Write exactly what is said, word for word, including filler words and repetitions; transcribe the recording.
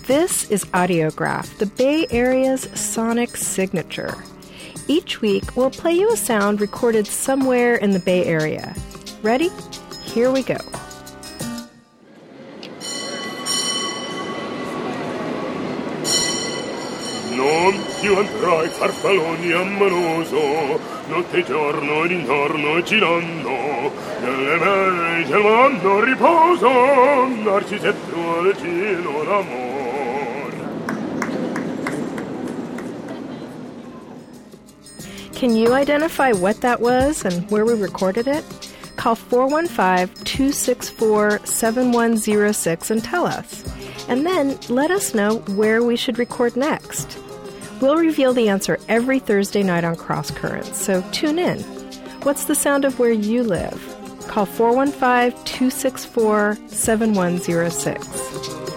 This is Audiograph, the Bay Area's sonic signature. Each week, we'll play you a sound recorded somewhere in the Bay Area. Ready? Here we go. Non più andrai farfalloni ammaloso, notte e giorno d'intorno girando, nelle mele germando riposo, narcisetto al cielo d'amor. Can you identify what that was and where we recorded it? Call four one five, two six four, seven one zero six and tell us. And then let us know where we should record next. We'll reveal the answer every Thursday night on Cross Currents, so tune in. What's the sound of where you live? Call four one five, two six four, seven one zero six.